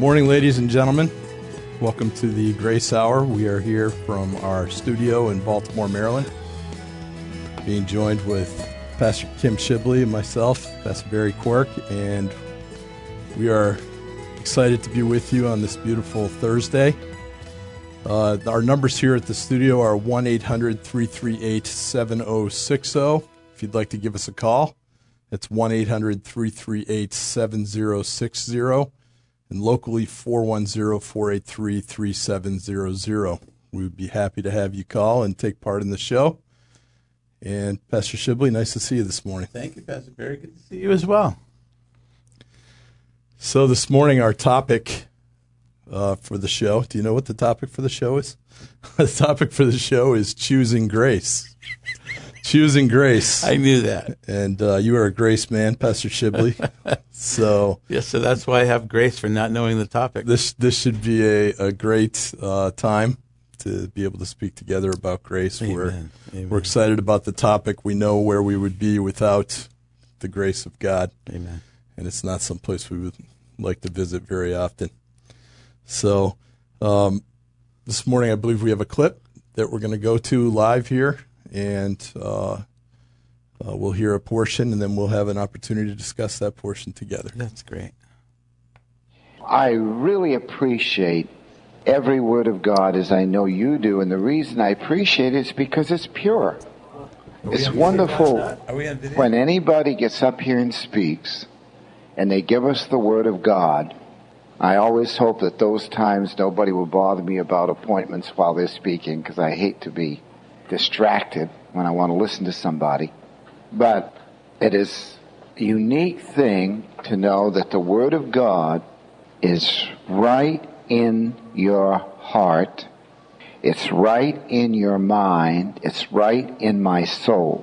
morning, ladies and gentlemen. Welcome to the Grace Hour. We are here from our studio in Baltimore, Maryland, being joined with Pastor Kim Shibley and myself, Pastor Barry Quirk, and we are excited to be with you on this beautiful Thursday. Our numbers here at the studio are 1-800-338-7060. If you'd like to give us a call, it's 1-800-338-7060. And locally, 410-483-3700. We would be happy to have you call and take part in the show. And Pastor Shibley, nice to see you this morning. Thank you, Pastor Barry. Good to see you as well. So this morning, our topic for the show, do you know what the topic for the show is? The topic for the show is choosing grace. Choosing grace. I knew that. And you are a grace man, Pastor Shibley. So yes, so that's why I have grace for not knowing the topic. This should be a great time to be able to speak together about grace. Amen. We're excited about the topic. We know where we would be without the grace of God. Amen. And it's not someplace we would like to visit very often. So this morning I believe we have a clip that we're going to go to live here. And we'll hear a portion, and then we'll have an opportunity to discuss that portion together. That's great. I really appreciate every word of God, as I know you do, and the reason I appreciate it is because it's pure. It's wonderful when anybody gets up here and speaks, and they give us the word of God. I always hope that those times nobody will bother me about appointments while they're speaking, because I hate to be distracted when I want to listen to somebody. But it is a unique thing to know that the Word of God is right in your heart. It's right in your mind. It's right in my soul.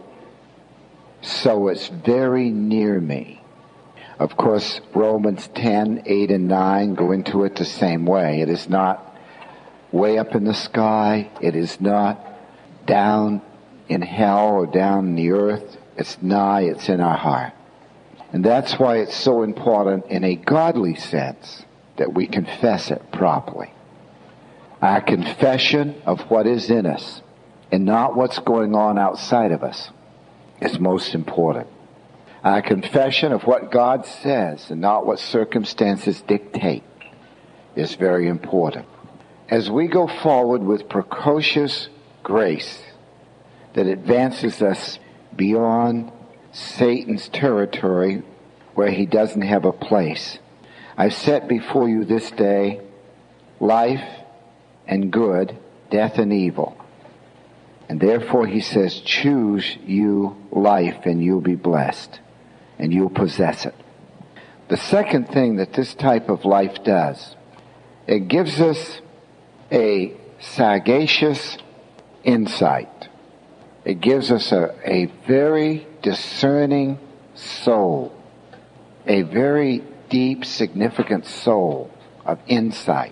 So it's very near me. Of course, Romans 10, 8, and 9 go into it the same way. It is not way up in the sky. It is not down in hell or down in the earth. It's nigh, it's in our heart. And that's why it's so important in a godly sense that we confess it properly. Our confession of what is in us and not what's going on outside of us is most important. Our confession of what God says and not what circumstances dictate is very important. As we go forward with precocious grace that advances us beyond Satan's territory where he doesn't have a place, I've set before you this day life and good, death and evil. And therefore he says, choose you life and you'll be blessed and you'll possess it. The second thing that this type of life does, it gives us a sagacious insight. It gives us a very discerning soul, a very deep, significant soul of insight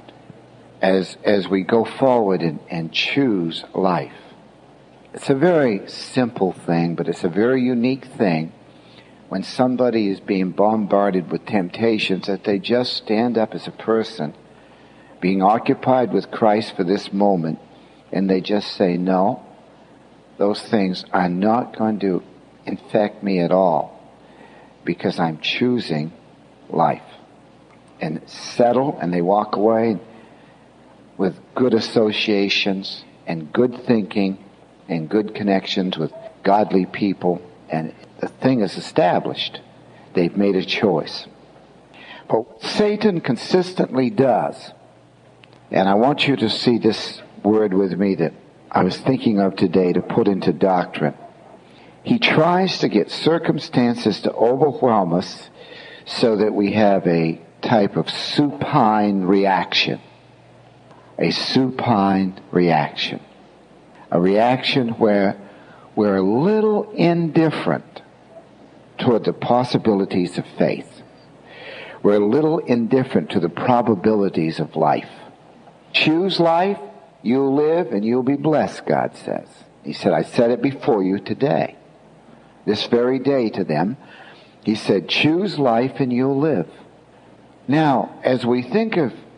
as we go forward and choose life. It's a very simple thing, but it's a very unique thing when somebody is being bombarded with temptations that they just stand up as a person being occupied with Christ for this moment, and they just say, no, those things are not going to infect me at all because I'm choosing life. And settle, and they walk away with good associations and good thinking and good connections with godly people, and the thing is established. They've made a choice. But what Satan consistently does, and I want you to see this word with me that I was thinking of today to put into doctrine. He tries to get circumstances to overwhelm us so that we have a type of supine reaction. A supine reaction. A reaction where we're a little indifferent toward the possibilities of faith. We're a little indifferent to the probabilities of life. Choose life, you'll live, and you'll be blessed, God says. He said, I said it before you today. This very day to them. He said, choose life and you'll live. Now, as we think of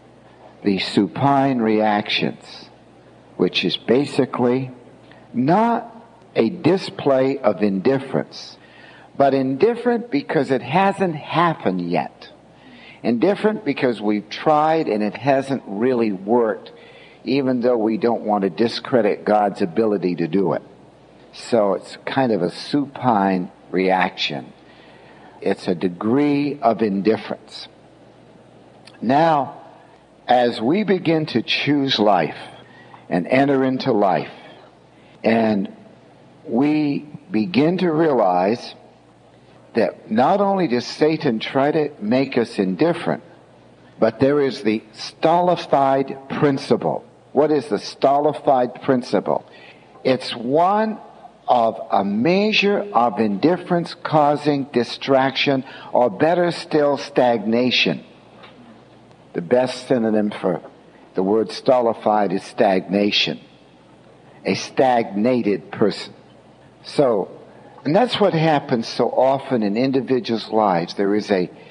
the supine reactions, which is basically not a display of indifference, but indifferent because it hasn't happened yet. Indifferent because we've tried and it hasn't really worked, even though we don't want to discredit God's ability to do it. So it's kind of a supine reaction. It's a degree of indifference. Now, as we begin to choose life and enter into life, and we begin to realize that not only does Satan try to make us indifferent, but there is the stultified principle. What is the stultified principle? It's one of a measure of indifference causing distraction, or better still, stagnation. The best synonym for the word stultified is stagnation. A stagnated person. And that's what happens so often in individuals' lives. There is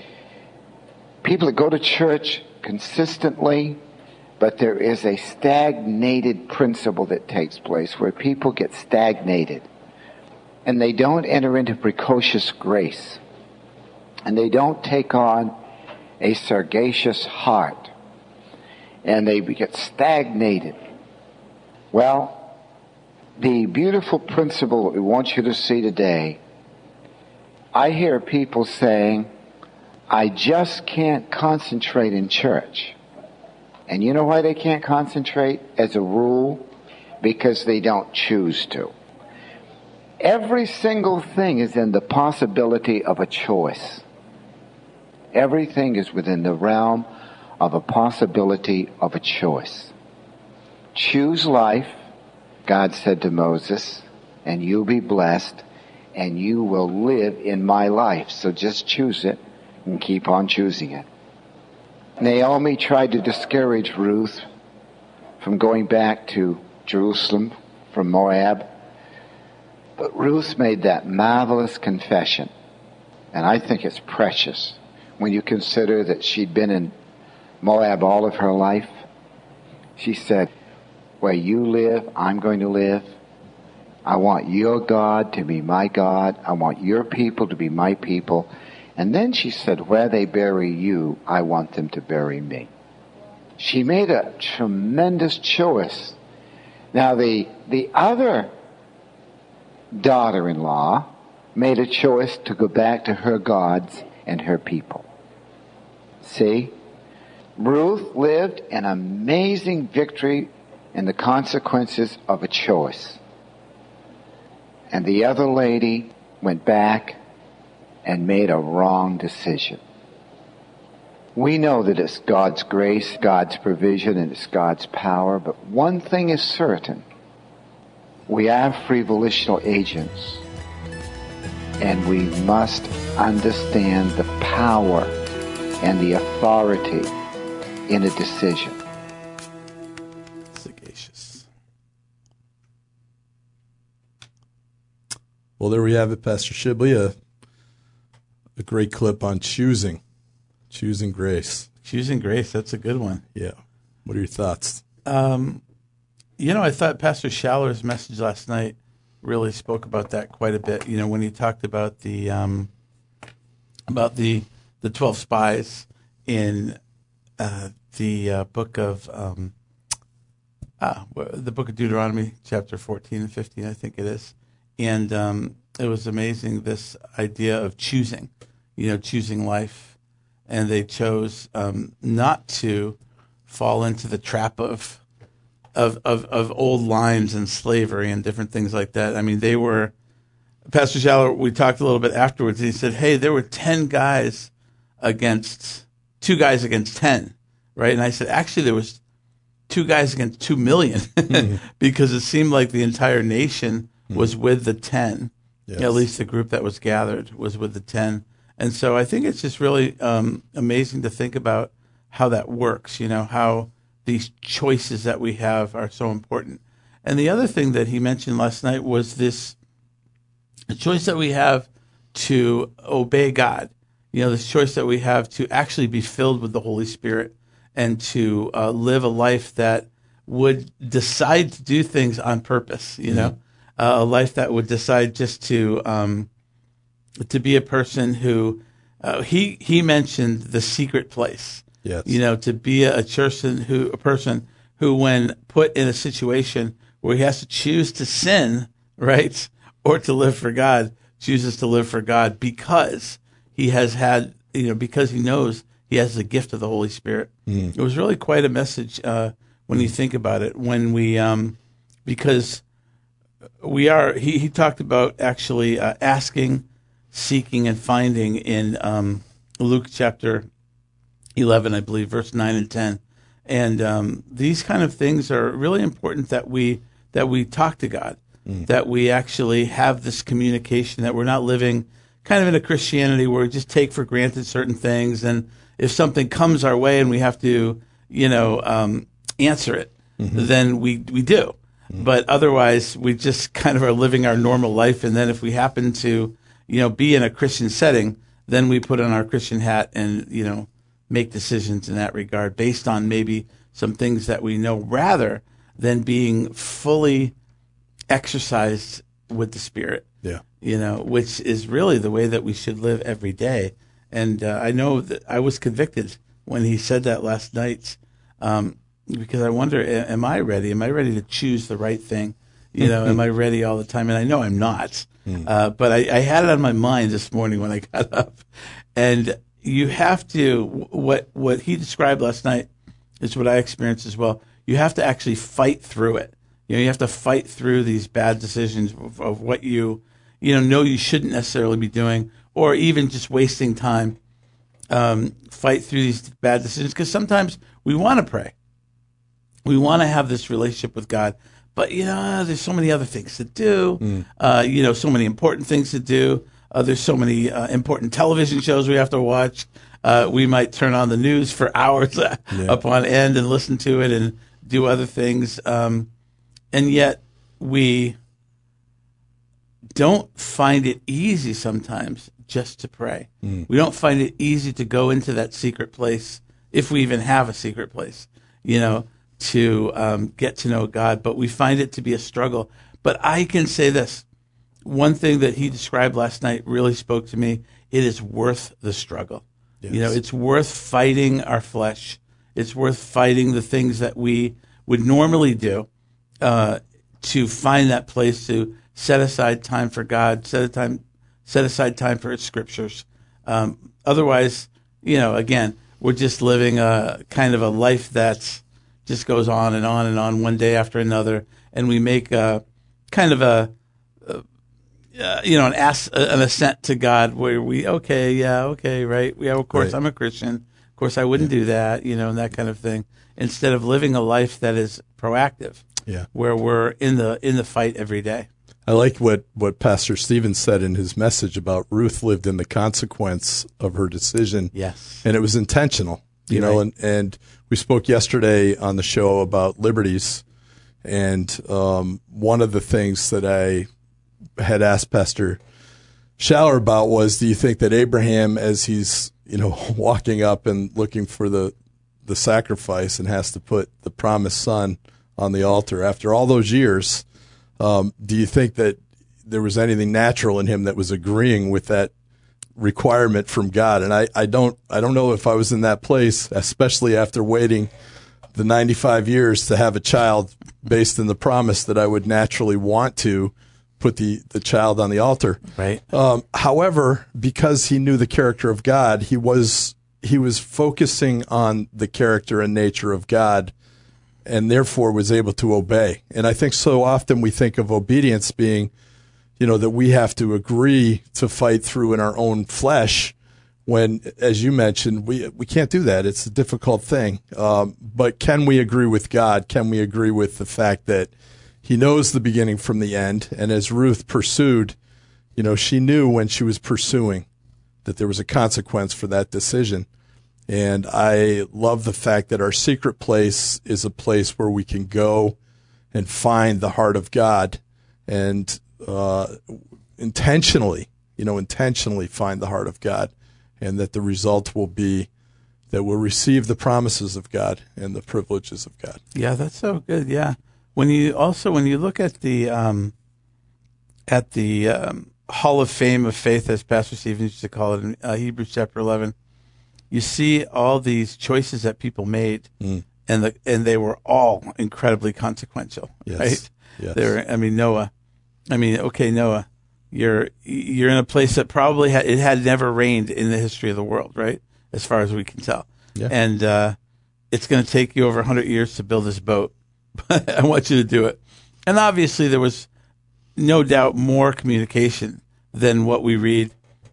people that go to church consistently, but there is a stagnated principle that takes place where people get stagnated and they don't enter into precocious grace and they don't take on a sagacious heart and they get stagnated. Well, the beautiful principle that we want you to see today, I hear people saying, I just can't concentrate in church. And you know why they can't concentrate as a rule? Because they don't choose to. Every single thing is in the possibility of a choice. Everything is within the realm of a possibility of a choice. Choose life, God said to Moses, and you'll be blessed, and you will live in my life. So just choose it and keep on choosing it. Naomi tried to discourage Ruth from going back to Jerusalem from Moab. But Ruth made that marvelous confession. And I think it's precious when you consider that she'd been in Moab all of her life. She said, where you live, I'm going to live. I want your God to be my God. I want your people to be my people. And then she said, where they bury you, I want them to bury me. She made a tremendous choice. Now the other daughter-in-law made a choice to go back to her gods and her people. See? Ruth lived an amazing victory in the consequences of a choice. And the other lady went back and made a wrong decision. We know that it's God's grace, God's provision, and it's God's power, but one thing is certain. We are free volitional agents, and we must understand the power and the authority in a decision. Sagacious. Well, there we have it, Pastor Shibley, a great clip on choosing grace. Choosing grace, that's a good one. Yeah. What are your thoughts? I thought Pastor Schaller's message last night really spoke about that quite a bit. You know, when he talked about the 12 spies in the book of Deuteronomy, chapter 14 and 15, I think it is. And it was amazing, this idea of choosing life. And they chose not to fall into the trap of old lines and slavery and different things like that. I mean, they were, Pastor Schaller, we talked a little bit afterwards, and he said, hey, there were 2 guys against 10, right? And I said, actually, there was 2 guys against 2 million because it seemed like the entire nation was with the 10. Yes. At least the group that was gathered was with the 10. And so I think it's just really amazing to think about how that works, how these choices that we have are so important. And the other thing that he mentioned last night was the choice that we have to obey God, this choice that we have to actually be filled with the Holy Spirit and to live a life that would decide to do things on purpose, a life that would decide just to be a person who, he mentioned the secret place. Yes. To be a person who, when put in a situation where he has to choose to sin, right, or to live for God, chooses to live for God because he has had, because he knows he has the gift of the Holy Spirit. It was really quite a message when you think about it. When we, because we are, he talked about actually asking, seeking, and finding in Luke chapter 11, I believe, verse 9 and 10. And these kind of things are really important that we talk to God, that we actually have this communication, that we're not living kind of in a Christianity where we just take for granted certain things, and if something comes our way and we have to, answer it, then we do. But otherwise, we just kind of are living our normal life, and then if we happen to, be in a Christian setting, then we put on our Christian hat and, make decisions in that regard based on maybe some things that we know, rather than being fully exercised with the Spirit. Yeah. Which is really the way that we should live every day. And I know that I was convicted when he said that last night, because I wonder, am I ready? Am I ready to choose the right thing? Am I ready all the time? And I know I'm not. But I had it on my mind this morning when I got up. And you have to, what he described last night is what I experienced as well. You have to actually fight through it. You have to fight through these bad decisions of what you know you shouldn't necessarily be doing, or even just wasting time. Fight through these bad decisions, because sometimes we want to pray. We want to have this relationship with God, but there's so many other things to do. So many important things to do. There's so many important television shows we have to watch. We might turn on the news for hours upon end and listen to it and do other things. And yet we don't find it easy sometimes just to pray. We don't find it easy to go into that secret place, if we even have a secret place, to get to know God. But we find it to be a struggle. But I can say this. One thing that he described last night really spoke to me. It is worth the struggle. Yes. It's worth fighting our flesh. It's worth fighting the things that we would normally do to find that place to set aside time for God, set aside time for His scriptures. Otherwise, again, we're just living a kind of a life that just goes on and on and on, one day after another, and we make a kind of an assent to God where we, right? Yeah, of course, right. I'm a Christian. Of course, I wouldn't do that, and that kind of thing. Instead of living a life that is proactive, where we're in the fight every day. I like what Pastor Stevens said in his message about Ruth lived in the consequence of her decision. Yes. And it was intentional, and we spoke yesterday on the show about liberties. And one of the things that I had asked Pastor Schaller about was, do you think that Abraham, as he's, walking up and looking for the sacrifice and has to put the promised son on the altar after all those years, do you think that there was anything natural in him that was agreeing with that requirement from God? And I don't know if I was in that place, especially after waiting the 95 years to have a child based in the promise that I would naturally want to put the child on the altar. Right. However, because he knew the character of God, he was focusing on the character and nature of God, and therefore was able to obey. And I think so often we think of obedience being, that we have to agree to fight through in our own flesh, when, as you mentioned, we can't do that. It's a difficult thing. But can we agree with God? Can we agree with the fact that He knows the beginning from the end? And as Ruth pursued, she knew when she was pursuing that there was a consequence for that decision. And I love the fact that our secret place is a place where we can go and find the heart of God and intentionally find the heart of God, and that the result will be, that will receive the promises of God and the privileges of God. Yeah, that's so good. Yeah, when you look at the Hall of Fame of Faith, as Pastor Stephen used to call it in Hebrews chapter 11, you see all these choices that people made, and they were all incredibly consequential. Yes. Right? Yes. Noah. Noah, you're in a place that probably it had never rained in the history of the world, right? As far as we can tell. Yeah. And it's going to take you over 100 years to build this boat. But I want you to do it. And obviously there was no doubt more communication than what we read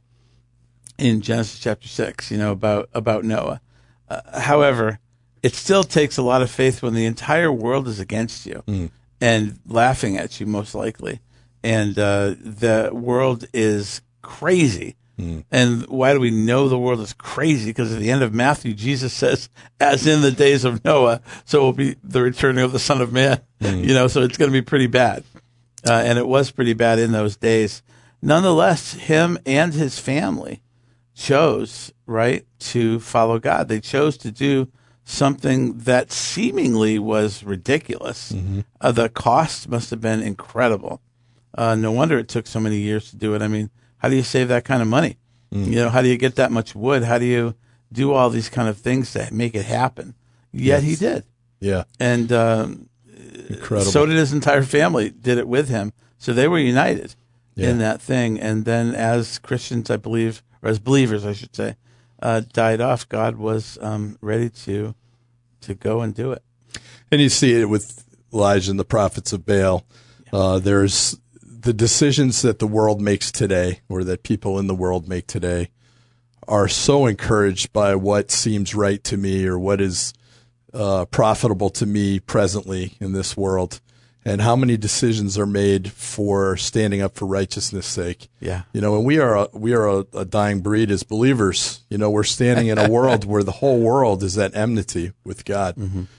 in Genesis chapter 6, about Noah. However, it still takes a lot of faith when the entire world is against you and laughing at you, most likely. And the world is crazy. And why do we know the world is crazy? Because at the end of Matthew, Jesus says, as in the days of Noah, so will be the returning of the Son of Man. So it's going to be pretty bad. And it was pretty bad in those days. Nonetheless, him and his family chose, right, to follow God. They chose to do something that seemingly was ridiculous. The cost must have been incredible. No wonder it took so many years to do it. I mean, how do you save that kind of money? How do you get that much wood? How do you do all these kind of things to make it happen? Yet he did. Yeah. And incredible. So did his entire family, did it with him. So they were united in that thing. And then as Christians, I believe, or as believers, I should say, died off, God was ready to go and do it. And you see it with Elijah and the prophets of Baal. There's the decisions that the world makes today, or that people in the world make today, are so encouraged by what seems right to me, or what is profitable to me presently in this world, and how many decisions are made for standing up for righteousness' sake. Yeah. And we are a dying breed as believers. We're standing in a world where the whole world is at enmity with God.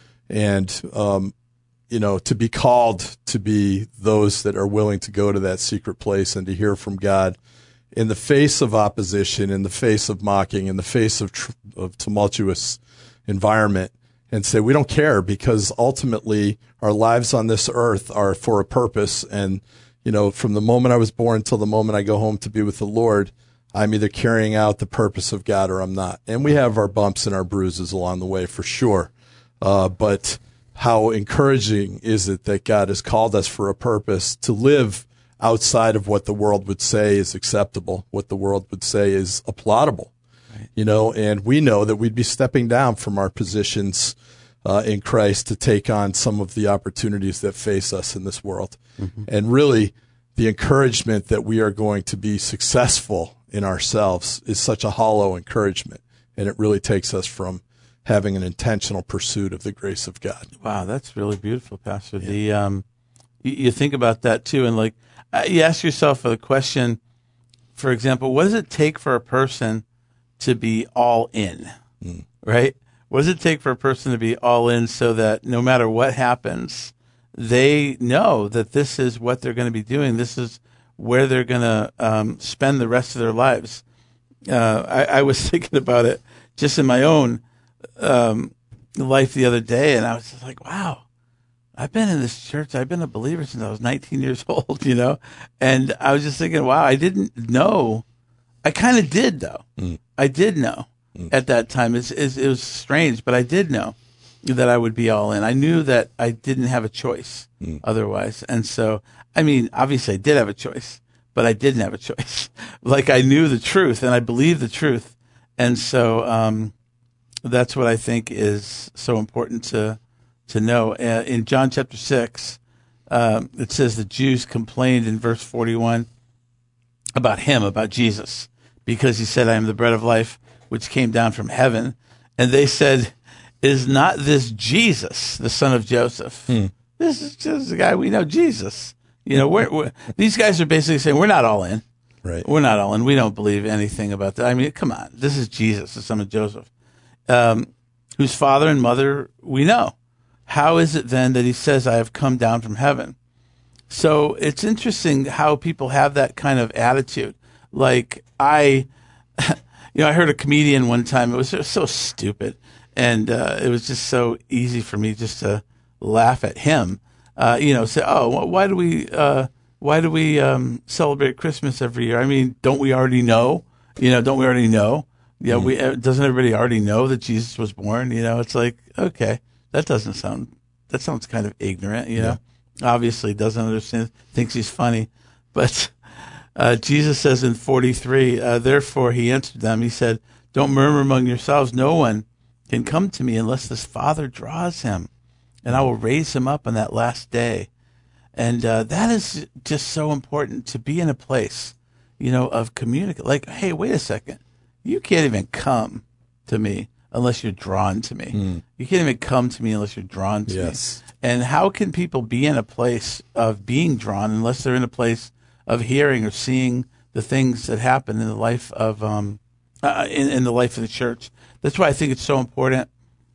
And, to be called to be those that are willing to go to that secret place and to hear from God in the face of opposition, in the face of mocking, in the face of tumultuous environment, and say, we don't care, because ultimately our lives on this earth are for a purpose. And, from the moment I was born till the moment I go home to be with the Lord, I'm either carrying out the purpose of God or I'm not. And we have our bumps and our bruises along the way, for sure. But how encouraging is it that God has called us for a purpose to live outside of what the world would say is acceptable, what the world would say is applaudable. Right. And we know that we'd be stepping down from our positions in Christ to take on some of the opportunities that face us in this world. And really, the encouragement that we are going to be successful in ourselves is such a hollow encouragement, and it really takes us from having an intentional pursuit of the grace of God. Wow, that's really beautiful, Pastor. Yeah. You think about that too, and you ask yourself the question, for example, what does it take for a person to be all in, right? What does it take for a person to be all in so that no matter what happens, they know that this is what they're going to be doing. This is where they're going to spend the rest of their lives. I was thinking about it just in my own life the other day, and I was just like, wow, I've been in this church. I've been a believer since I was 19 years old, and I was just thinking, wow, I didn't know. I kind of did, though. I did know at that time. It was strange, but I did know that I would be all in. I knew that I didn't have a choice otherwise. And so, obviously I did have a choice, but I didn't have a choice. I knew the truth and I believed the truth. And so, that's what I think is so important to know. In John chapter 6, it says the Jews complained in verse 41 about him, about Jesus, because he said, I am the bread of life, which came down from heaven. And they said, is not this Jesus, the son of Joseph? This is just the guy we know, Jesus. These guys are basically saying, we're not all in. Right. We're not all in. We don't believe anything about that. Come on. This is Jesus, the son of Joseph, whose father and mother we know. How is it then that he says, I have come down from heaven? So it's interesting how people have that kind of attitude. I heard a comedian one time. It was just so stupid, and it was just so easy for me just to laugh at him. Say, "Oh, why do we celebrate Christmas every year? I mean, don't we already know? Don't we already know? Yeah, doesn't everybody already know that Jesus was born? It's like, okay, that sounds kind of ignorant. Obviously doesn't understand, thinks he's funny, but." Jesus says in 43, therefore he answered them, he said, don't murmur among yourselves. No one can come to me unless this Father draws him, and I will raise him up on that last day. And that is just so important, to be in a place, of communicate. Like, hey, wait a second. You can't even come to me unless you're drawn to me. You can't even come to me unless you're drawn to me. And how can people be in a place of being drawn unless they're in a place of hearing or seeing the things that happen in the life of in the life of the church? That's why I think it's so important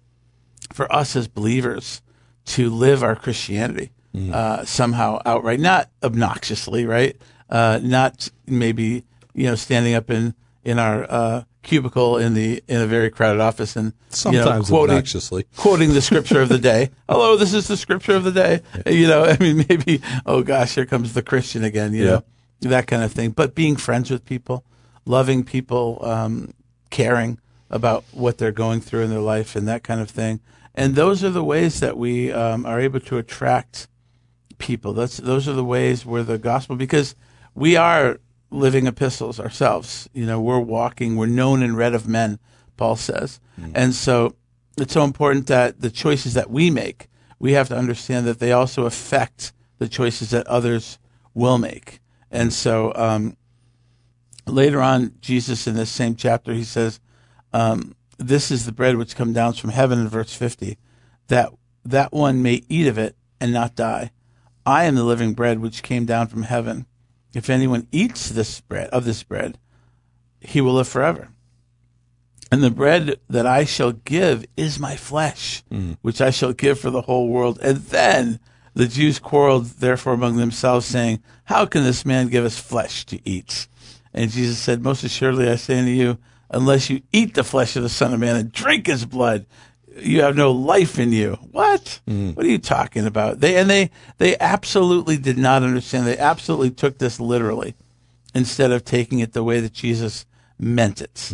for us as believers to live our Christianity somehow outright, not obnoxiously, right? Not maybe standing up in our cubicle in a very crowded office and sometimes obnoxiously quoting the scripture of the day. Hello, this is the scripture of the day. Maybe, oh gosh, here comes the Christian again, that kind of thing. But being friends with people, loving people, caring about what they're going through in their life and that kind of thing. And those are the ways that we are able to attract people. Those are the ways where the gospel, because we are living epistles ourselves. We're known and read of men, Paul says. And so it's so important that the choices that we make, we have to understand that they also affect the choices that others will make. And so later on, Jesus in this same chapter, he says, this is the bread which comes down from heaven in verse 50, that one may eat of it and not die. I am the living bread which came down from heaven. If anyone eats this bread, he will live forever. And the bread that I shall give is my flesh, which I shall give for the whole world. And then the Jews quarreled therefore among themselves, saying, how can this man give us flesh to eat? And Jesus said, most assuredly I say unto you, unless you eat the flesh of the Son of Man and drink his blood, you have no life in you. What? What are you talking about? They absolutely did not understand. They absolutely took this literally instead of taking it the way that Jesus meant it.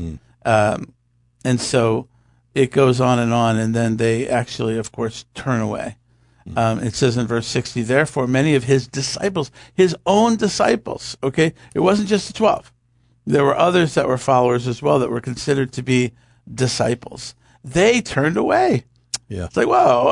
And so it goes on, and then they actually, of course, turn away. It says in verse 60, therefore many of his disciples, his own disciples, okay? It wasn't just the 12. There were others that were followers as well that were considered to be disciples. They turned away. Yeah. It's like,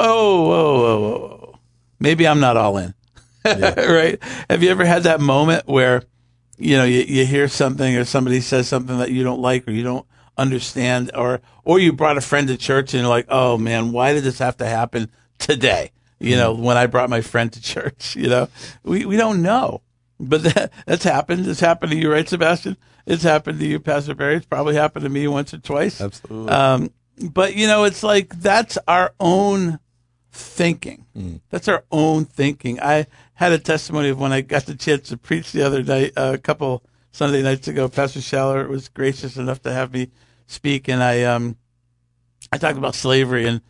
whoa. Maybe I'm not all in. Right? Have you ever had that moment where, you hear something or somebody says something that you don't like or you don't understand, or you brought a friend to church and you're like, oh man, why did this have to happen today? When I brought my friend to church, we don't know. But that's happened. It's happened to you, right, Sebastian? It's happened to you, Pastor Barry. It's probably happened to me once or twice. Absolutely. But, it's like that's our own thinking. That's our own thinking. I had a testimony of when I got the chance to preach the other night, a couple Sunday nights ago. Pastor Schaller was gracious enough to have me speak, and I talked about slavery, and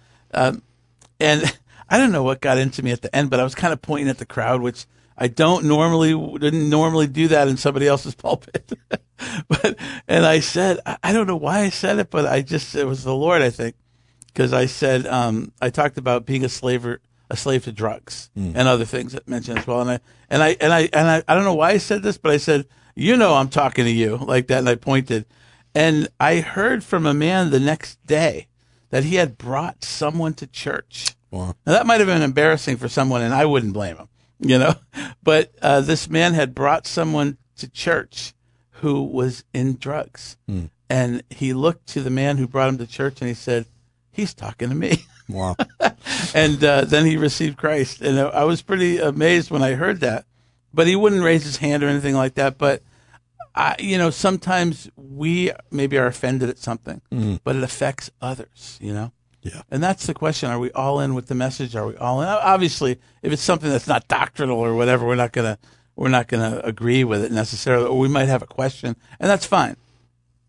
I don't know what got into me at the end, but I was kind of pointing at the crowd, which I didn't normally do that in somebody else's pulpit. And I said, I don't know why I said it, but it was the Lord, I think, because I said, I talked about being a slave to drugs and other things that mentioned as well. And I don't know why I said this, but I said, I'm talking to you like that. And I pointed, and I heard from a man the next day that he had brought someone to church. Wow. Now that might have been embarrassing for someone, and I wouldn't blame him. But this man had brought someone to church who was in drugs. And he looked to the man who brought him to church and he said, he's talking to me. Wow. And then he received Christ. And I was pretty amazed when I heard that. But he wouldn't raise his hand or anything like that. But, sometimes we maybe are offended at something, but it affects others, Yeah. And that's the question. Are we all in with the message? Are we all in? Obviously, if it's something that's not doctrinal or whatever, we're not gonna agree with it necessarily, or we might have a question, and that's fine.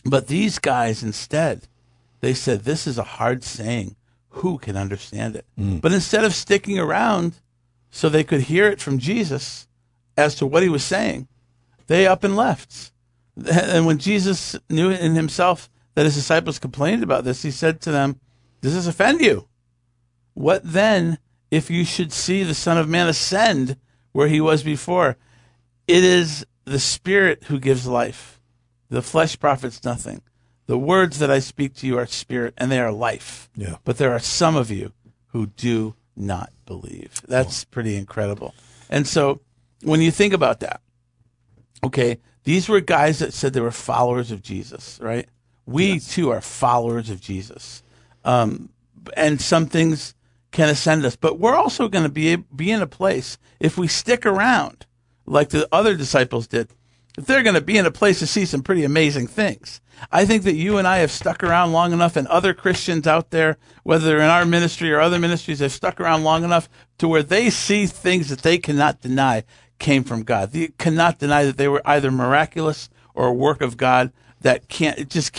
But these guys instead, they said, this is a hard saying. Who can understand it? But instead of sticking around so they could hear it from Jesus as to what he was saying, they up and left. And when Jesus knew in himself that his disciples complained about this, he said to them, does this offend you? What then if you should see the Son of Man ascend where he was before? It is the Spirit who gives life. The flesh profits nothing. The words that I speak to you are spirit, and they are life. Yeah. But there are some of you who do not believe. That's pretty incredible. And so when you think about that, okay, these were guys that said they were followers of Jesus, right? We, too, are followers of Jesus. And some things can ascend us. But we're also going to be in a place, if we stick around, like the other disciples did, if they're going to be in a place to see some pretty amazing things. I think that you and I have stuck around long enough, and other Christians out there, whether they're in our ministry or other ministries, have stuck around long enough to where they see things that they cannot deny came from God. They cannot deny that they were either miraculous or a work of God that it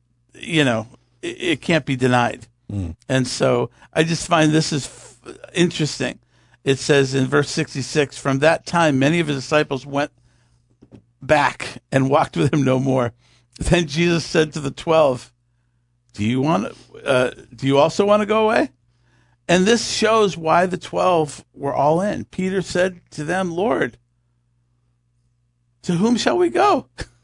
can't be denied. And so I just find this is interesting. It says in verse 66, from that time, many of his disciples went back and walked with him no more. Then Jesus said to the 12, do you also want to go away? And this shows why the 12 were all in. Peter said to them, Lord, to whom shall we go?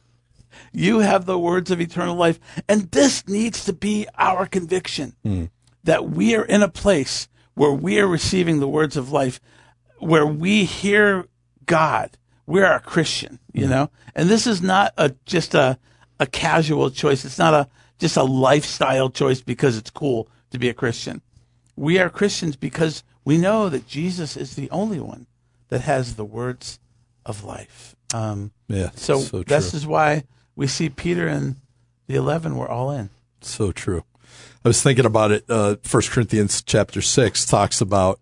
You have the words of eternal life. And this needs to be our conviction, that we are in a place where we are receiving the words of life, where we hear God. We're a Christian, you know? And this is not just a casual choice. It's not just a lifestyle choice because it's cool to be a Christian. We are Christians because we know that Jesus is the only one that has the words of life. So this is why we see Peter and the 11 were all in. So true. I was thinking about it. 1 Corinthians chapter 6 talks about,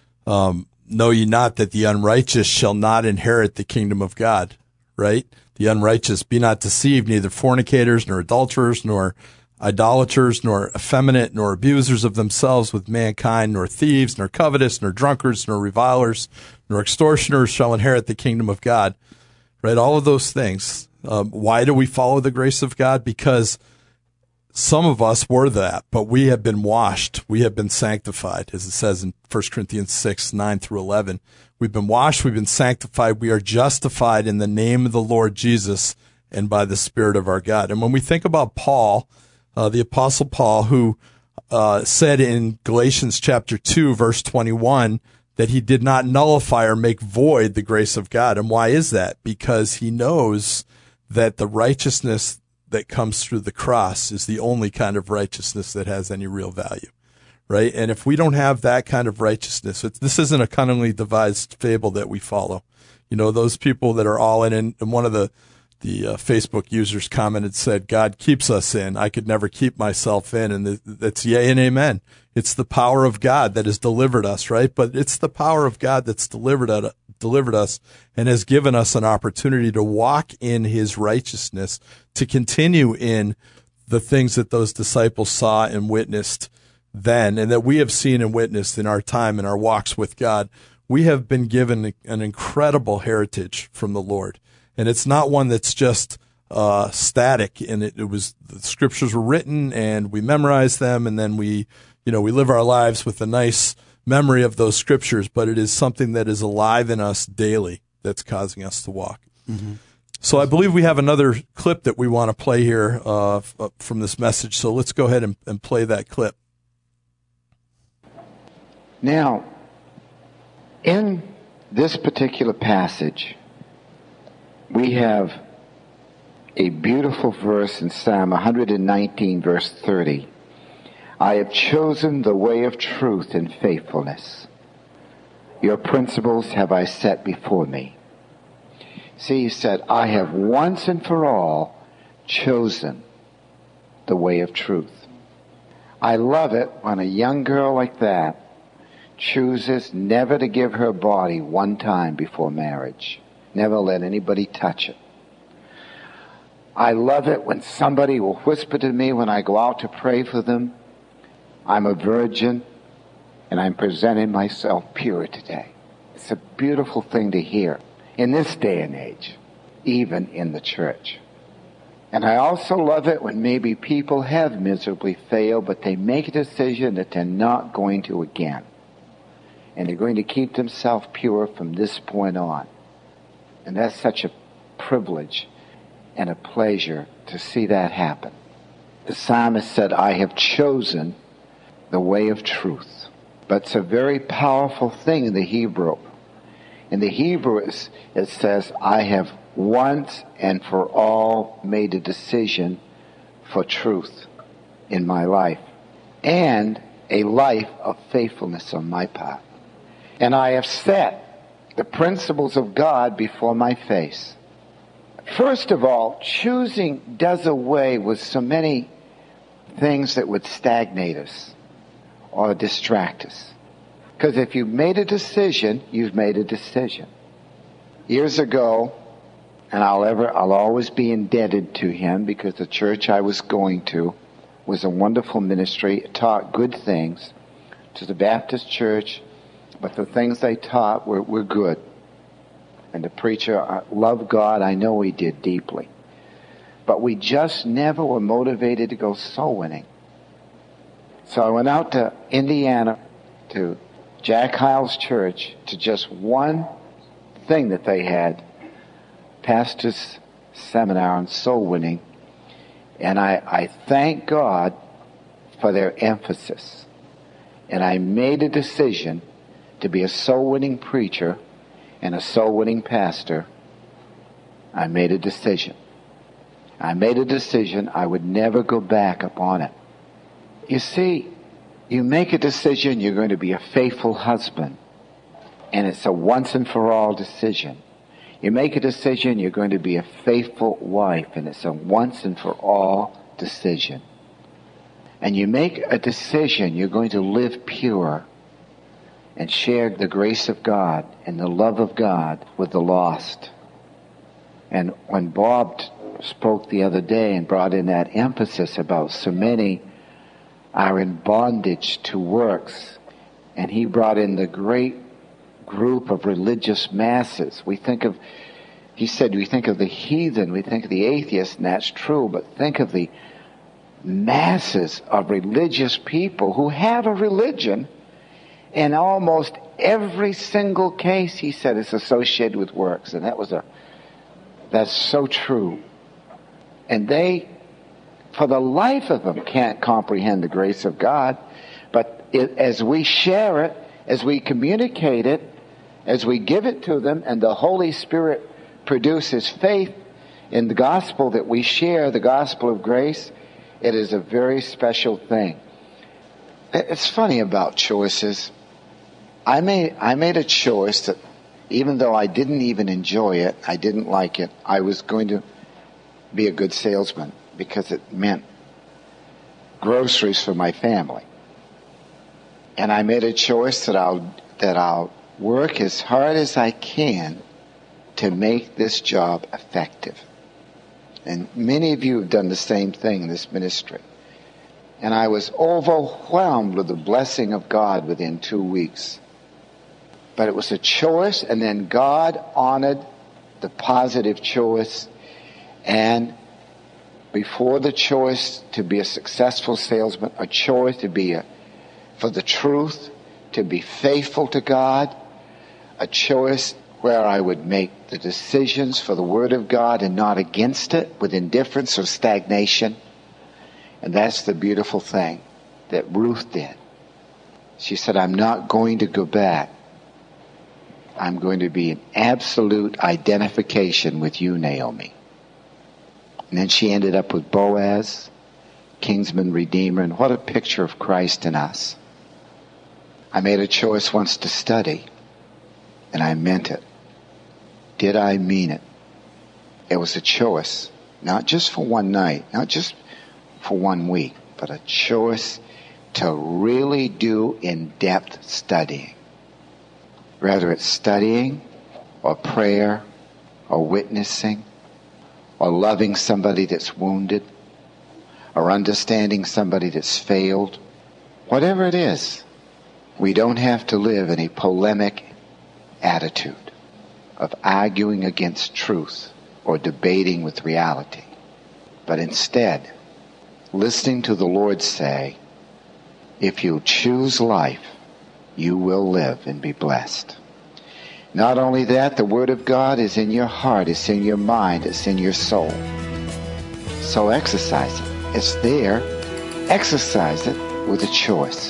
know ye not that the unrighteous shall not inherit the kingdom of God, right? The unrighteous, be not deceived, neither fornicators, nor adulterers, nor idolaters, nor effeminate, nor abusers of themselves with mankind, nor thieves, nor covetous, nor drunkards, nor revilers, nor extortioners shall inherit the kingdom of God, right? All of those things. Why do we follow the grace of God? Because some of us were that, but we have been washed. We have been sanctified, as it says in 1 Corinthians 6, 9 through 11. We've been washed. We've been sanctified. We are justified in the name of the Lord Jesus and by the Spirit of our God. And when we think about Paul, the Apostle Paul, who said in Galatians chapter 2, verse 21, that he did not nullify or make void the grace of God. And why is that? Because he knows that the righteousness that comes through the cross is the only kind of righteousness that has any real value, right? And if we don't have that kind of righteousness, this isn't a cunningly devised fable that we follow. You know, those people that are all in, and one of the Facebook users commented, said, God keeps us in. I could never keep myself in. And that's yea and amen. It's the power of God that has delivered us, right? But it's the power of God that's delivered us and has given us an opportunity to walk in his righteousness, to continue in the things that those disciples saw and witnessed then, and that we have seen and witnessed in our time and our walks with God. We have been given an incredible heritage from the Lord. And it's not one that's just static. And it was, the scriptures were written and we memorized them, and then we live our lives with a nice memory of those scriptures, but it is something that is alive in us daily that's causing us to walk. Mm-hmm. So I believe we have another clip that we want to play here from this message. So let's go ahead and play that clip. Now, in this particular passage, we have a beautiful verse in Psalm 119, verse 30. I have chosen the way of truth and faithfulness. Your principles have I set before me. See, he said, I have once and for all chosen the way of truth. I love it when a young girl like that chooses never to give her body one time before marriage. Never let anybody touch it. I love it when somebody will whisper to me when I go out to pray for them, I'm a virgin and I'm presenting myself pure today. It's a beautiful thing to hear in this day and age, even in the church. And I also love it when maybe people have miserably failed, but they make a decision that they're not going to again. And they're going to keep themselves pure from this point on. And that's such a privilege and a pleasure to see that happen. The psalmist said, I have chosen the way of truth. But it's a very powerful thing in the Hebrew. In the Hebrew, it says, I have once and for all made a decision for truth in my life and a life of faithfulness on my part. And I have set the principles of God before my face. First of all, choosing does away with so many things that would stagnate us or distract us. Because if you've made a decision, you've made a decision. Years ago, and I'll always be indebted to him because the church I was going to was a wonderful ministry. It taught good things to the Baptist church, but the things they taught were good. And the preacher loved God. I know he did deeply. But we just never were motivated to go soul winning. So I went out to Indiana to Jack Hyles Church to just one thing that they had, pastor's seminar on soul winning. And I thank God for their emphasis. And I made a decision to be a soul winning preacher and a soul winning pastor. I made a decision. I made a decision I would never go back upon it. You see, you make a decision you're going to be a faithful husband, and it's a once and for all decision. You make a decision you're going to be a faithful wife, and it's a once and for all decision. And you make a decision you're going to live pure and share the grace of God and the love of God with the lost. And when Bob spoke the other day and brought in that emphasis about so many are in bondage to works, and he brought in the great group of religious masses. He said we think of the heathen, we think of the atheists, and that's true, but think of the masses of religious people who have a religion, and almost every single case, he said, is associated with works. And that's so true. And they, for the life of them, can't comprehend the grace of God. But as we share it, as we communicate it, as we give it to them, and the Holy Spirit produces faith in the gospel that we share, the gospel of grace, it is a very special thing. It's funny about choices. I made a choice that even though I didn't even enjoy it, I didn't like it, I was going to be a good salesman because it meant groceries for my family. And I made a choice that I'll work as hard as I can to make this job effective. And many of you have done the same thing in this ministry. And I was overwhelmed with the blessing of God within 2 weeks. But it was a choice, and then God honored the positive choice. And before the choice to be a successful salesman, a choice to be for the truth, to be faithful to God, a choice where I would make the decisions for the Word of God and not against it with indifference or stagnation. And that's the beautiful thing that Ruth did. She said, I'm not going to go back. I'm going to be in absolute identification with you, Naomi. And then she ended up with Boaz, kinsman, redeemer, and what a picture of Christ in us. I made a choice once to study, and I meant it. Did I mean it? It was a choice, not just for one night, not just for 1 week, but a choice to really do in-depth studying. Whether it's studying or prayer or witnessing or loving somebody that's wounded, or understanding somebody that's failed. Whatever it is, we don't have to live in a polemic attitude of arguing against truth or debating with reality, but instead listening to the Lord say, if you choose life, you will live and be blessed. Not only that, the Word of God is in your heart, it's in your mind, it's in your soul. So exercise it. It's there. Exercise it with a choice.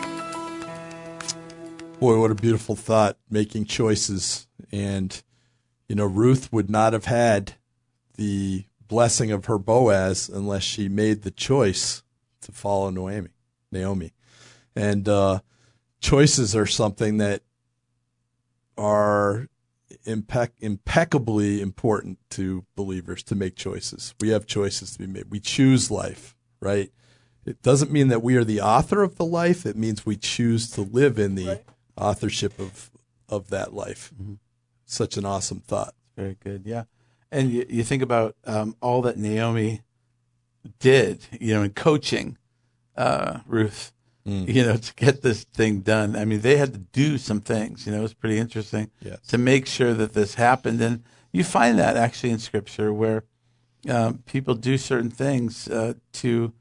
Boy, what a beautiful thought, making choices. And, Ruth would not have had the blessing of her Boaz unless she made the choice to follow Naomi. And choices are something that are impeccably important to believers, to make choices. We have choices to be made. We choose life, right? It doesn't mean that we are the author of the life. It means we choose to live in the authorship of that life. Mm-hmm. Such an awesome thought. Very good, yeah. And you think about all that Naomi did, in coaching Ruth, to get this thing done. I mean, they had to do some things, it was pretty interesting to make sure that this happened. And you find that actually in Scripture where people do certain things to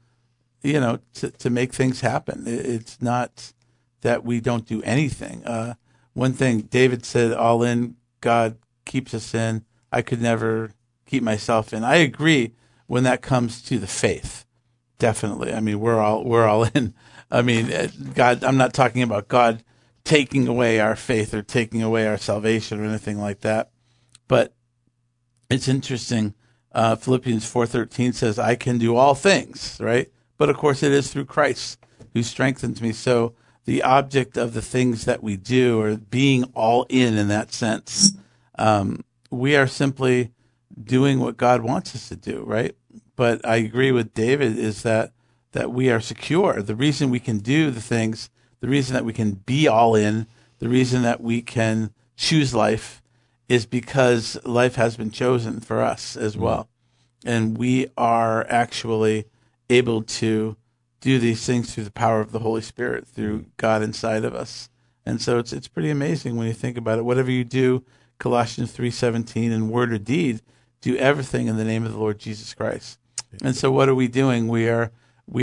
make things happen. It's not that we don't do anything. One thing David said, all in, God keeps us in. I could never keep myself in. I agree when that comes to the faith. Definitely. I mean, we're all in. I mean, God, I'm not talking about God taking away our faith or taking away our salvation or anything like that. But it's interesting. Philippians 4:13 says, I can do all things, right? But of course it is through Christ who strengthens me. So the object of the things that we do or being all in that sense, we are simply doing what God wants us to do, right? But I agree with David is that we are secure. The reason we can do the things, the reason that we can be all in, the reason that we can choose life is because life has been chosen for us as well. And we are actually able to do these things through the power of the Holy Spirit, through God inside of us. And so it's pretty amazing when you think about it. Whatever you do, Colossians 3:17, in word or deed, do everything in the name of the Lord Jesus Christ. And so what are we doing? We're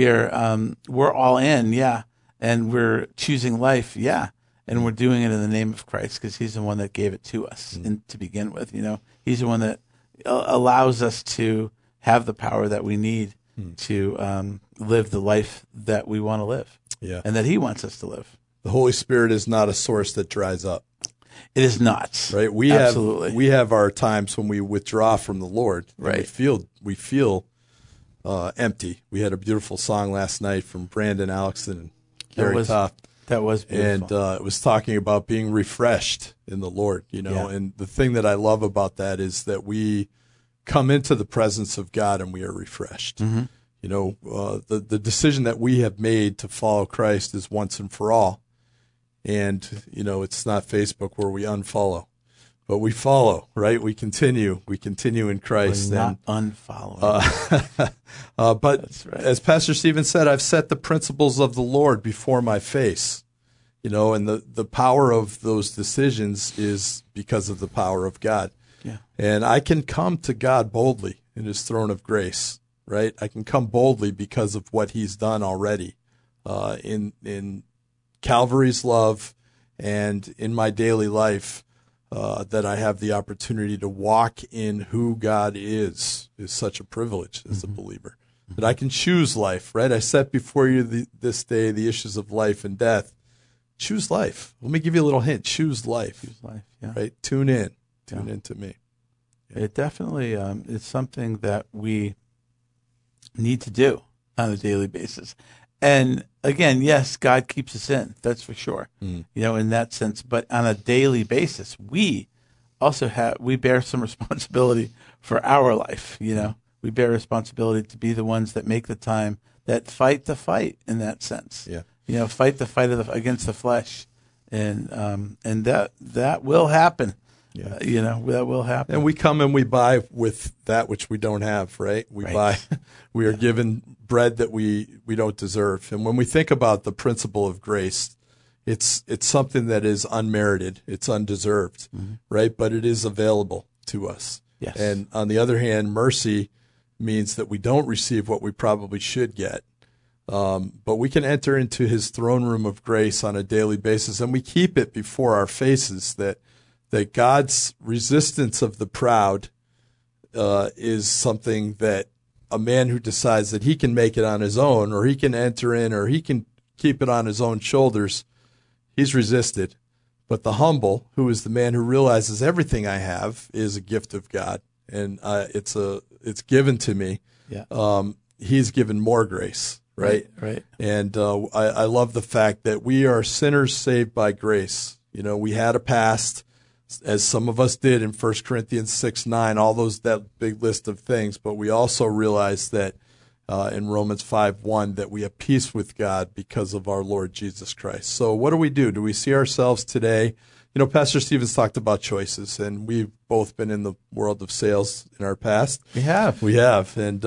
all in, and we're choosing life, and we're doing it in the name of Christ because He's the one that gave it to us to begin with. He's the one that allows us to have the power that we need to live the life that we want to live, and that He wants us to live. The Holy Spirit is not a source that dries up. It is not. Right? We have our times when we withdraw from the Lord. Right. We feel empty. We had a beautiful song last night from Brandon Alexson and Gary Toth. That was beautiful. And it was talking about being refreshed in the Lord, And the thing that I love about that is that we come into the presence of God and we are refreshed. Mm-hmm. The decision that we have made to follow Christ is once and for all. And, it's not Facebook where we unfollow, but we follow, right? We continue in Christ. We're not unfollowing. But That's right. As Pastor Stephen said, I've set the principles of the Lord before my face, and the power of those decisions is because of the power of God. Yeah. And I can come to God boldly in His throne of grace, right? I can come boldly because of what He's done already, in Calvary's love and in my daily life, that I have the opportunity to walk in who God is such a privilege as a believer. That I can choose life, right? I set before you this day the issues of life and death. Choose life. Let me give you a little hint. Choose life. Choose life, yeah. Right? Tune in to me. Yeah. It definitely is something that we need to do on a daily basis. And again, yes, God keeps us in. That's for sure. In that sense. But on a daily basis, we also bear some responsibility for our life. We bear responsibility to be the ones that make the time, that fight the fight in that sense. Yeah. Fight the fight against the flesh, and that will happen. Yeah. That will happen. And we come and we buy with that which we don't have, right? We are given bread that we don't deserve. And when we think about the principle of grace, it's something that is unmerited. It's undeserved, right? But it is available to us. Yes. And on the other hand, mercy means that we don't receive what we probably should get. But we can enter into his throne room of grace on a daily basis, and we keep it before our faces that God's resistance of the proud is something that a man who decides that he can make it on his own, or he can enter in, or he can keep it on his own shoulders, he's resisted. But the humble, who is the man who realizes everything I have is a gift of God, and it's given to me. Yeah. He's given more grace. Right. And I love the fact that we are sinners saved by grace. We had a past, as some of us did in 1 Corinthians 6:9, that big list of things. But we also realize that in Romans 5:1 that we have peace with God because of our Lord Jesus Christ. So what do? Do we see ourselves today? Pastor Stevens talked about choices, and we've both been in the world of sales in our past. We have. And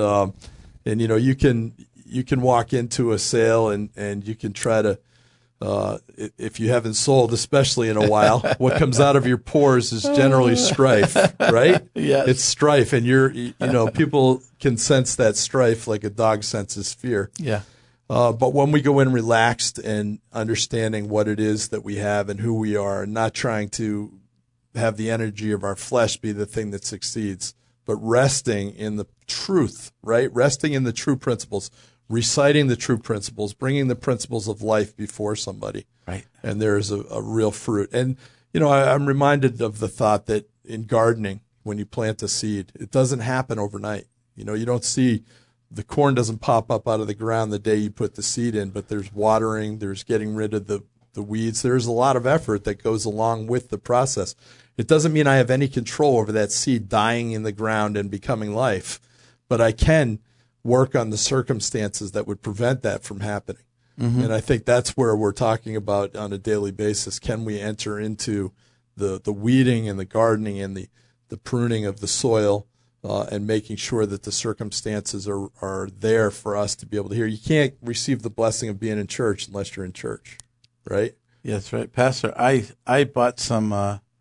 you can walk into a sale and you can try to, if you haven't sold, especially in a while, what comes out of your pores is generally strife, right? Yes. It's strife, and people can sense that strife like a dog senses fear. Yeah. But when we go in relaxed and understanding what it is that we have and who we are, and not trying to have the energy of our flesh be the thing that succeeds, but resting in the truth, right? Resting in the true principles. Reciting the true principles, bringing the principles of life before somebody. Right. And there's a real fruit. And, I'm reminded of the thought that in gardening, when you plant a seed, it doesn't happen overnight. You don't see the corn doesn't pop up out of the ground the day you put the seed in, but there's watering, there's getting rid of the weeds. There's a lot of effort that goes along with the process. It doesn't mean I have any control over that seed dying in the ground and becoming life, but I can work on the circumstances that would prevent that from happening. Mm-hmm. And I think that's where we're talking about on a daily basis. Can we enter into the weeding and the gardening and the pruning of the soil and making sure that the circumstances are there for us to be able to hear? You can't receive the blessing of being in church unless you're in church, right? Yeah, that's right. Pastor, I bought some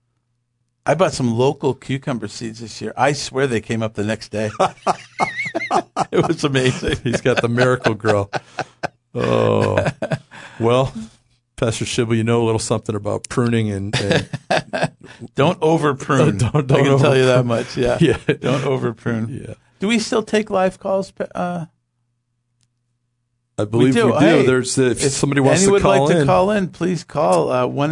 local cucumber seeds this year. I swear they came up the next day. It was amazing. He's got the Miracle Grow. Oh, well, Pastor Shibley, you know a little something about pruning and don't over prune. Don't I can tell you that much. Yeah. Don't over prune. Yeah. Do we still take live calls? I believe we do. Hey, There's if somebody wants to call in. Anyone would like to call in, please call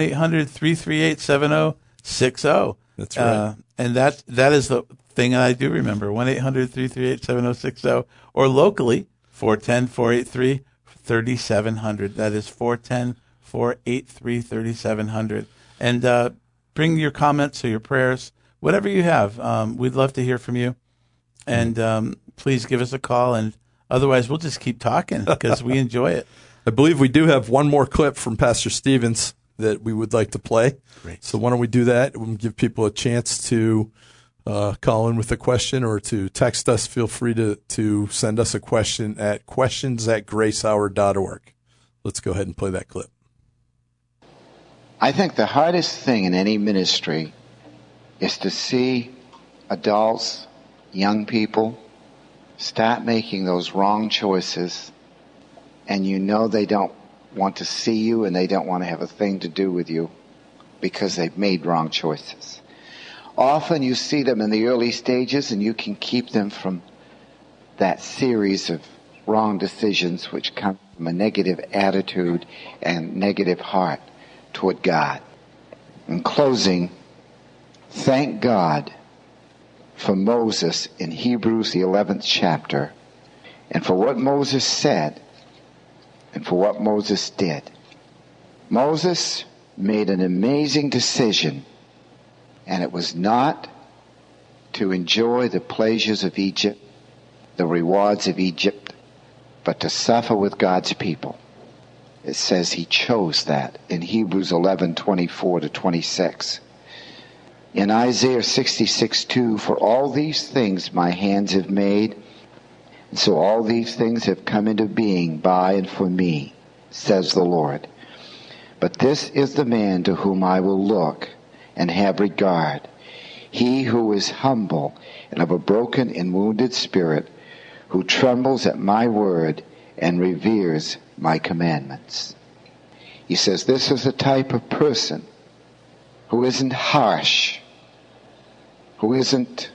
1-800-338-7060. That's right. And that is the thing I do remember, 1-800-338-7060, or locally, 410-483-3700. That is 410-483-3700. And bring your comments or your prayers, whatever you have. We'd love to hear from you. And please give us a call. And otherwise, we'll just keep talking because we enjoy it. I believe we do have one more clip from Pastor Stevens that we would like to play. Great. So why don't we do that? We'll give people a chance to call in with a question or to text us. Feel free to send us a question at questions@gracehour.org. Let's go ahead and play that clip. I think the hardest thing in any ministry is to see adults, young people, start making those wrong choices, and they don't want to see you and they don't want to have a thing to do with you because they've made wrong choices. Often you see them in the early stages and you can keep them from that series of wrong decisions which come from a negative attitude and negative heart toward God. In closing, thank God for Moses in Hebrews the 11th chapter and for what Moses said and for what Moses did. Moses made an amazing decision, and it was not to enjoy the pleasures of Egypt, the rewards of Egypt, but to suffer with God's people. It says he chose that in Hebrews 11:24-26. In Isaiah 66:2, for all these things my hands have made, and so all these things have come into being by and for me, says the Lord. But this is the man to whom I will look and have regard, he who is humble and of a broken and wounded spirit, who trembles at my word and reveres my commandments. He says this is a type of person who isn't harsh, who isn't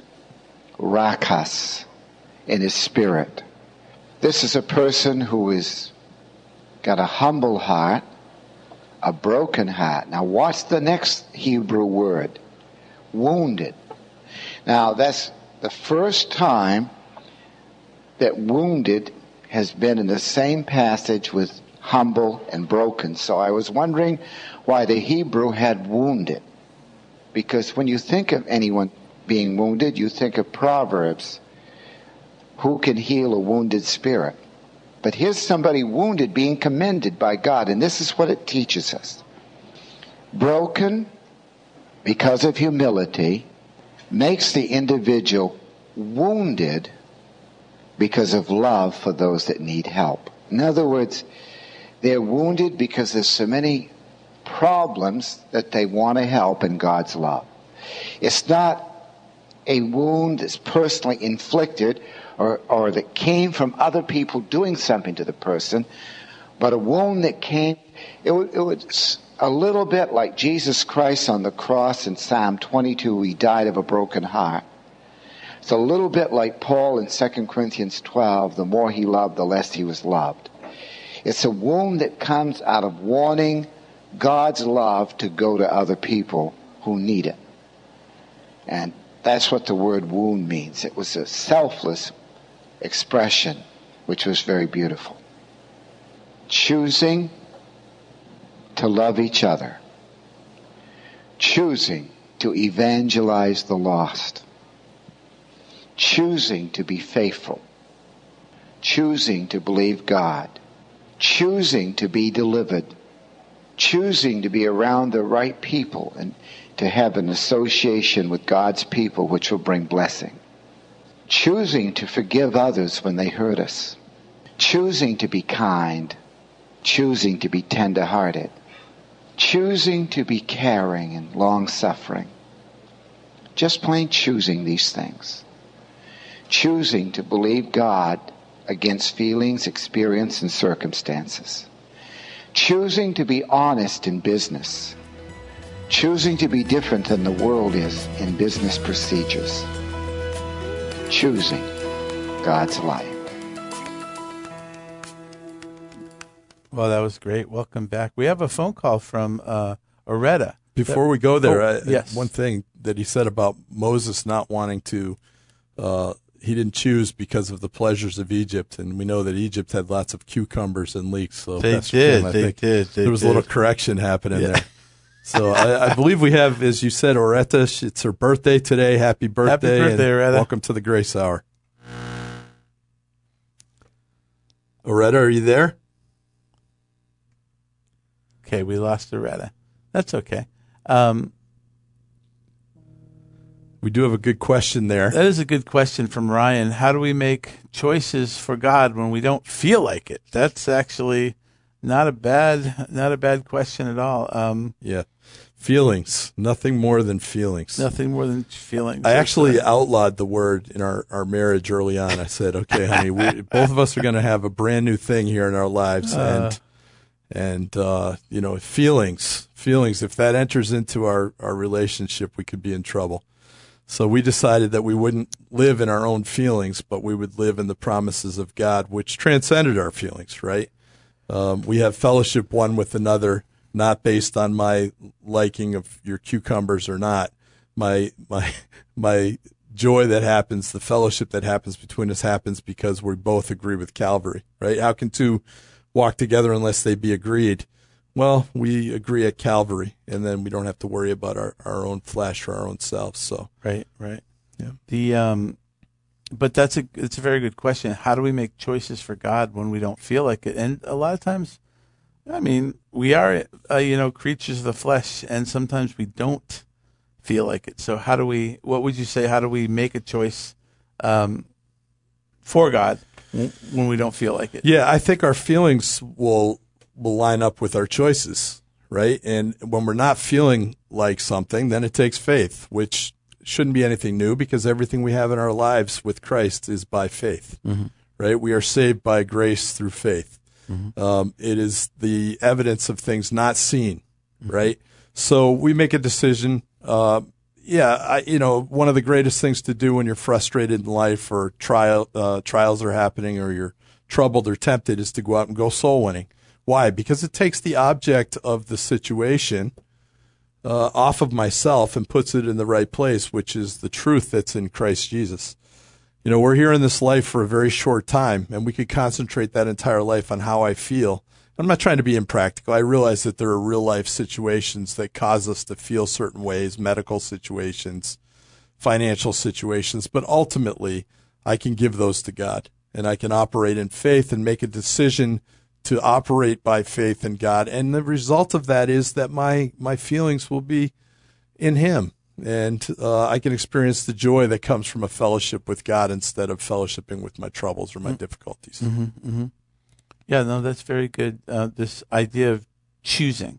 rakas in his spirit. This is a person who is got a humble heart, a broken heart. Now watch the next Hebrew word, wounded. Now that's the first time that wounded has been in the same passage with humble and broken. So I was wondering why the Hebrew had wounded. Because when you think of anyone being wounded, you think of Proverbs. Who can heal a wounded spirit? But here's somebody wounded being commended by God, and this is what it teaches us. Broken because of humility makes the individual wounded because of love for those that need help. In other words, they're wounded because there's so many problems that they want to help in God's love. It's not a wound that's personally inflicted or that came from other people doing something to the person, but a wound that came, it was a little bit like Jesus Christ on the cross in Psalm 22, he died of a broken heart. It's a little bit like Paul in 2 Corinthians 12, the more he loved, the less he was loved. It's a wound that comes out of wanting God's love to go to other people who need it. And that's what the word wound means. It was a selfless expression, which was very beautiful. Choosing to love each other. Choosing to evangelize the lost. Choosing to be faithful. Choosing to believe God. Choosing to be delivered. Choosing to be around the right people and to have an association with God's people which will bring blessing. Choosing to forgive others when they hurt us. Choosing to be kind. Choosing to be tender-hearted. Choosing to be caring and long-suffering. Just plain choosing these things. Choosing to believe God against feelings, experience, and circumstances. Choosing to be honest in business. Choosing to be different than the world is in business procedures. Choosing God's light. Well, that was great. Welcome back. We have a phone call from Oretta. Before we go there, yes. One thing that he said about Moses not wanting to, he didn't choose because of the pleasures of Egypt, and we know that Egypt had lots of cucumbers and leeks. So they did. There was a little correction happening there. So I believe we have, as you said, Oretta. It's her birthday today. Happy birthday. Happy birthday, Oretta. Welcome to the Grace Hour. Oretta, are you there? Okay, we lost Oretta. That's okay. We do have a good question there. That is a good question from Ryan. How do we make choices for God when we don't feel like it? That's actually not a bad question at all. Yeah. Feelings. Nothing more than feelings. Nothing more than feelings. I actually outlawed the word in our marriage early on. I said, okay, honey, both of us are going to have a brand new thing here in our lives. And feelings, if that enters into our relationship, we could be in trouble. So we decided that we wouldn't live in our own feelings, but we would live in the promises of God, which transcended our feelings, right? We have fellowship one with another, not based on my liking of your cucumbers or not. My joy that happens, the fellowship that happens between us happens because we both agree with Calvary, right? How can two walk together unless they be agreed? Well, we agree at Calvary, and then we don't have to worry about our own flesh or our own selves. So right. Yeah. But it's a very good question. How do we make choices for God when we don't feel like it? And a lot of times, I mean, we are creatures of the flesh, and sometimes we don't feel like it. So what would you say, how do we make a choice for God when we don't feel like it? Yeah, I think our feelings will line up with our choices, right? And when we're not feeling like something, then it takes faith, which shouldn't be anything new because everything we have in our lives with Christ is by faith, right? We are saved by grace through faith. It is the evidence of things not seen, right? So we make a decision. One of the greatest things to do when you're frustrated in life or trials are happening or you're troubled or tempted is to go out and go soul winning. Why? Because it takes the object of the situation off of myself and puts it in the right place, which is the truth that's in Christ Jesus. We're here in this life for a very short time, and we could concentrate that entire life on how I feel. I'm not trying to be impractical. I realize that there are real-life situations that cause us to feel certain ways, medical situations, financial situations, but ultimately I can give those to God, and I can operate in faith and make a decision to operate by faith in God. And the result of that is that my feelings will be in Him. And I can experience the joy that comes from a fellowship with God instead of fellowshipping with my troubles or my difficulties. Yeah, no, that's very good. This idea of choosing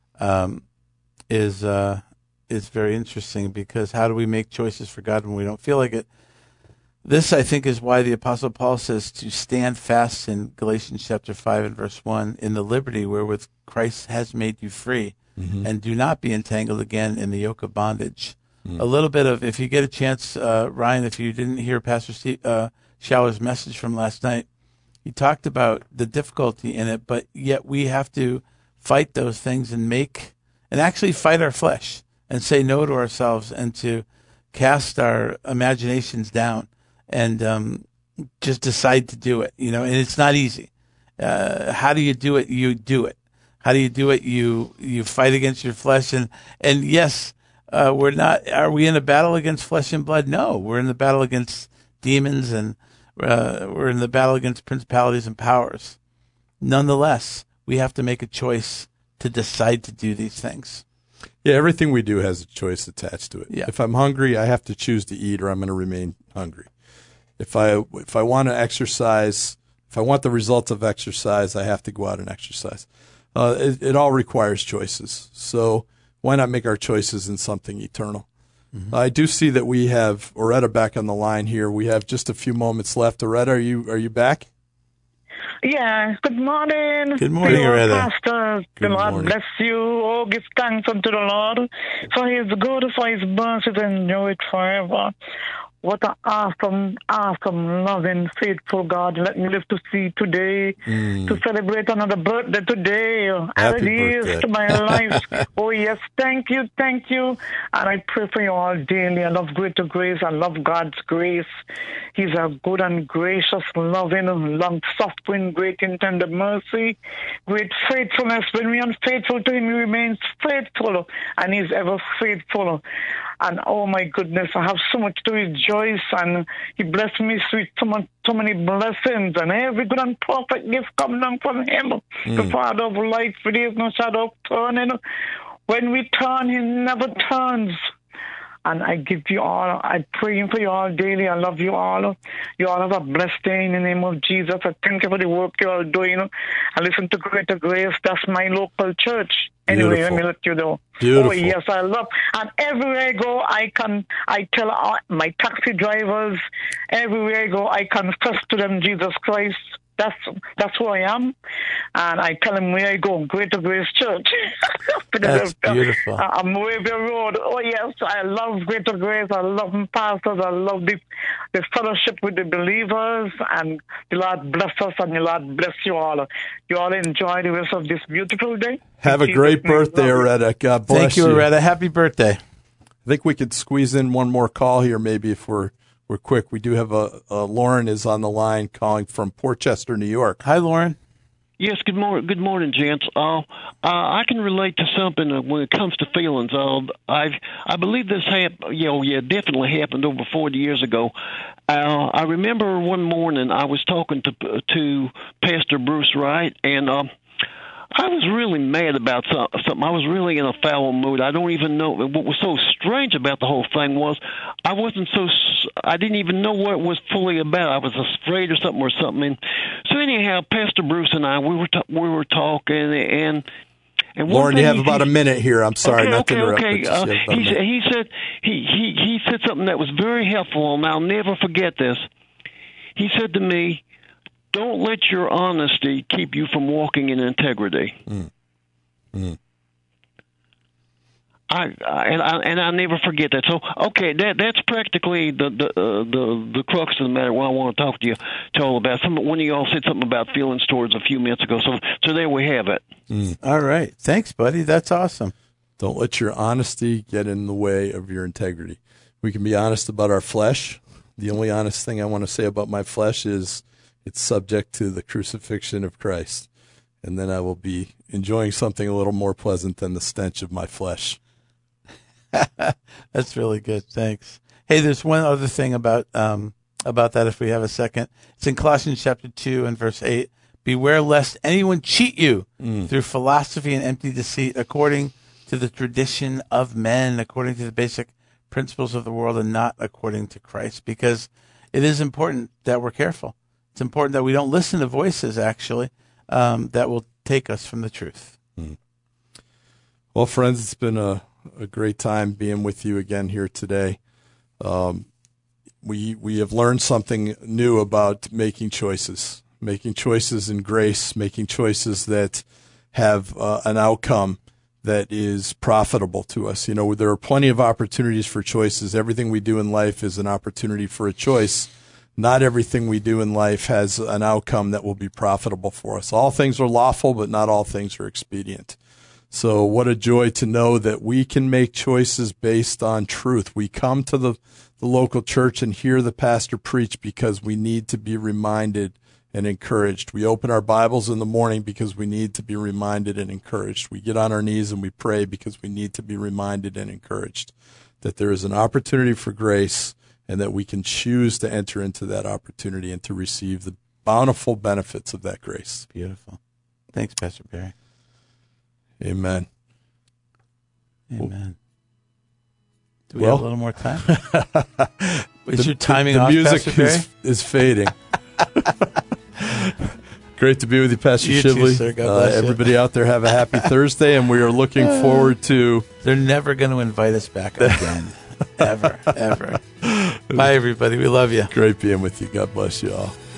is very interesting because how do we make choices for God when we don't feel like it? This, I think, is why the Apostle Paul says to stand fast in Galatians chapter 5 and verse 1 in the liberty wherewith Christ has made you free. And do not be entangled again in the yoke of bondage. A little bit of, if you get a chance, Ryan, if you didn't hear Pastor Schauer's message from last night, he talked about the difficulty in it, but yet we have to fight those things and actually fight our flesh and say no to ourselves and to cast our imaginations down and just decide to do it, and it's not easy. How do you do it? You do it. How do you do it? You fight against your flesh. And yes, are we in a battle against flesh and blood? No, we're in the battle against demons and we're in the battle against principalities and powers. Nonetheless, we have to make a choice to decide to do these things. Yeah, everything we do has a choice attached to it. Yeah. If I'm hungry, I have to choose to eat or I'm going to remain hungry. If I want to exercise, if I want the results of exercise, I have to go out and exercise. It all requires choices. So why not make our choices in something eternal? I do see that we have Oretta back on the line here. We have just a few moments left. Oretta, are you back? Yeah. Good morning. Good morning, Oretta. Pastor. The Lord bless you. Oh, give thanks unto the Lord, for He is good, for His mercies endure it forever. What an awesome, loving, faithful God. Let me live to see today, to celebrate another birthday today. Added years to my life. Oh, yes, thank you. And I pray for you all daily. I love greater grace. I love God's grace. He's a good and gracious, loving, long-suffering, great in tender mercy, great faithfulness. When we are unfaithful to Him, He remains faithful, and He's ever faithful. And oh my goodness, I have so much to rejoice, and He blessed me with so many blessings, and every good and perfect gift come down from Him. The Father of light, for there is no shadow of turning. When we turn, He never turns. And I give you all, I pray for you all daily. I love you all. You all have a blessed day in the name of Jesus. I thank you for the work you all doing. I listen to Greater Grace. That's my local church. Anyway, let me let you know. Beautiful. Oh, yes, I love. And everywhere I go, I tell all my taxi drivers, everywhere I go, I confess to them Jesus Christ. That's who I am. And I tell them where I go, Greater Grace Church. That's beautiful. I'm Moravia Road. Oh, yes, I love Greater Grace. I love pastors. I love the fellowship with the believers. And the Lord bless us, and the Lord bless you all. You all enjoy the rest of this beautiful day. Have a great birthday, Oretta. God bless you. Thank you, Oretta. Happy birthday. I think we could squeeze in one more call here, maybe, if we're quick. We do have Lauren is on the line calling from Port Chester, New York. Hi, Lauren. Yes, good morning, gents. I can relate to something when it comes to feelings. I believe this definitely happened over 40 years ago. I remember one morning I was talking to Pastor Bruce Wright, and I was really mad about something. I was really in a foul mood. I don't even know what was so strange about the whole thing was I didn't even know what it was fully about. I was afraid or something. And so anyhow, Pastor Bruce and I, we were talking, and Lauren, you have about a minute here. I'm sorry not to interrupt. He said something that was very helpful, and I'll never forget this. He said to me, "Don't let your honesty keep you from walking in integrity." I'll never forget that. So, okay, that's practically the crux of the matter. What I want to talk to you all about. One of y'all said something about feelings towards a few minutes ago. So there we have it. All right, thanks, buddy. That's awesome. Don't let your honesty get in the way of your integrity. We can be honest about our flesh. The only honest thing I want to say about my flesh is it's subject to the crucifixion of Christ, and then I will be enjoying something a little more pleasant than the stench of my flesh. That's really good. Thanks. Hey, there's one other thing about that, if we have a second. It's in Colossians chapter 2 and verse 8. Beware lest anyone cheat you through philosophy and empty deceit, according to the tradition of men, according to the basic principles of the world, and not according to Christ. Because it is important that we're careful. It's important that we don't listen to voices, actually, that will take us from the truth. Well, friends, it's been a great time being with you again here today. We have learned something new about making choices in grace, making choices that have an outcome that is profitable to us. You know, there are plenty of opportunities for choices. Everything we do in life is an opportunity for a choice. Not everything we do in life has an outcome that will be profitable for us. All things are lawful, but not all things are expedient. So what a joy to know that we can make choices based on truth. We come to the local church and hear the pastor preach because we need to be reminded and encouraged. We open our Bibles in the morning because we need to be reminded and encouraged. We get on our knees and we pray because we need to be reminded and encouraged that there is an opportunity for grace and that we can choose to enter into that opportunity and to receive the bountiful benefits of that grace. Beautiful. Thanks, Pastor Barry. Amen. Amen. Do we have a little more time? Is your timing the off, music Pastor Barry? is fading. Great to be with you, Pastor You Shibley. too, sir. God bless you. Everybody out there, have a happy Thursday, and we are looking forward to... They're never going to invite us back again. Ever. Bye, everybody. We love you. Great being with you. God bless you all.